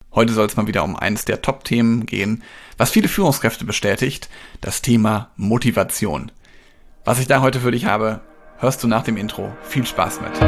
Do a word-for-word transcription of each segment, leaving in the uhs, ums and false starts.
Heute soll es mal wieder um eines der Top-Themen gehen, was viele Führungskräfte bestätigt, das Thema Motivation. Was ich da heute für dich habe, hörst du nach dem Intro. Viel Spaß mit!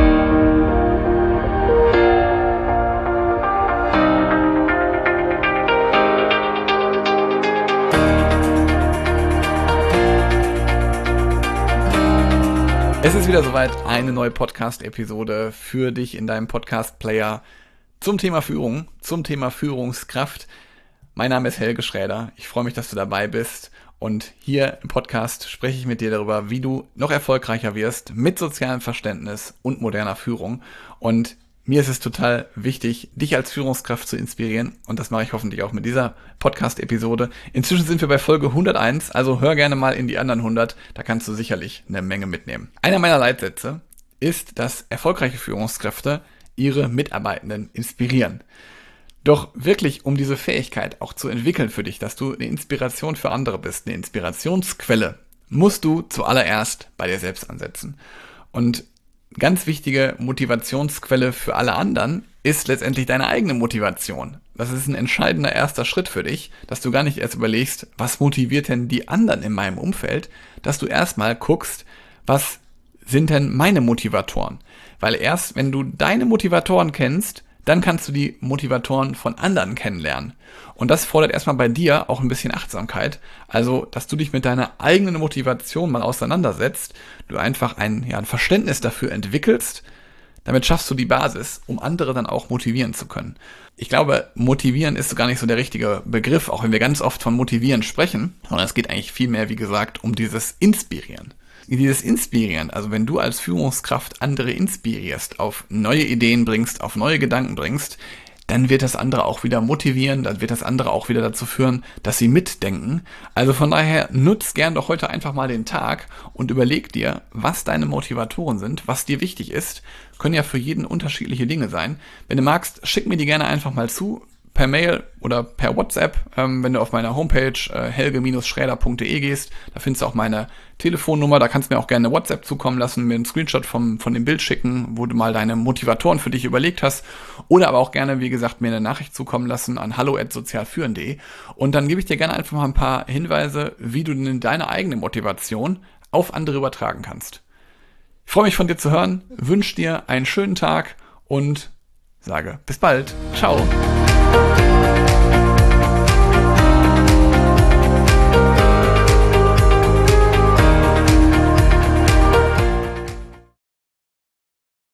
Es ist wieder soweit, eine neue Podcast-Episode für dich in deinem Podcast-Player zum Thema Führung, zum Thema Führungskraft. Mein Name ist Helge Schräder. Ich freue mich, dass du dabei bist. Und hier im Podcast spreche ich mit dir darüber, wie du noch erfolgreicher wirst mit sozialem Verständnis und moderner Führung. Und mir ist es total wichtig, dich als Führungskraft zu inspirieren. Und das mache ich hoffentlich auch mit dieser Podcast-Episode. Inzwischen sind wir bei Folge hunderteins, also hör gerne mal in die anderen hundert. Da kannst du sicherlich eine Menge mitnehmen. Einer meiner Leitsätze ist, dass erfolgreiche Führungskräfte ihre Mitarbeitenden inspirieren. Doch wirklich, um diese Fähigkeit auch zu entwickeln für dich, dass du eine Inspiration für andere bist, eine Inspirationsquelle, musst du zuallererst bei dir selbst ansetzen. Und ganz wichtige Motivationsquelle für alle anderen ist letztendlich deine eigene Motivation. Das ist ein entscheidender erster Schritt für dich, dass du gar nicht erst überlegst, was motiviert denn die anderen in meinem Umfeld, dass du erstmal guckst, was sind denn meine Motivatoren? Weil erst, wenn du deine Motivatoren kennst, dann kannst du die Motivatoren von anderen kennenlernen. Und das fordert erstmal bei dir auch ein bisschen Achtsamkeit. Also, dass du dich mit deiner eigenen Motivation mal auseinandersetzt, du einfach ein, ja, ein Verständnis dafür entwickelst. Damit schaffst du die Basis, um andere dann auch motivieren zu können. Ich glaube, motivieren ist gar nicht so der richtige Begriff, auch wenn wir ganz oft von motivieren sprechen, sondern es geht eigentlich vielmehr, wie gesagt, um dieses Inspirieren. Dieses Inspirieren, also wenn du als Führungskraft andere inspirierst, auf neue Ideen bringst, auf neue Gedanken bringst, dann wird das andere auch wieder motivieren, dann wird das andere auch wieder dazu führen, dass sie mitdenken. Also von daher nutz gern doch heute einfach mal den Tag und überleg dir, was deine Motivatoren sind, was dir wichtig ist. Können ja für jeden unterschiedliche Dinge sein. Wenn du magst, schick mir die gerne einfach mal zu, per Mail oder per WhatsApp, ähm, wenn du auf meiner Homepage äh, helge Bindestrich schräder Punkt de gehst, da findest du auch meine Telefonnummer, da kannst du mir auch gerne eine WhatsApp zukommen lassen, mir einen Screenshot vom, von dem Bild schicken, wo du mal deine Motivatoren für dich überlegt hast, oder aber auch gerne, wie gesagt, mir eine Nachricht zukommen lassen an hallo at sozialführen punkt de und dann gebe ich dir gerne einfach mal ein paar Hinweise, wie du denn deine eigene Motivation auf andere übertragen kannst. Ich freue mich von dir zu hören, wünsche dir einen schönen Tag und sage bis bald. Ciao. Thank you.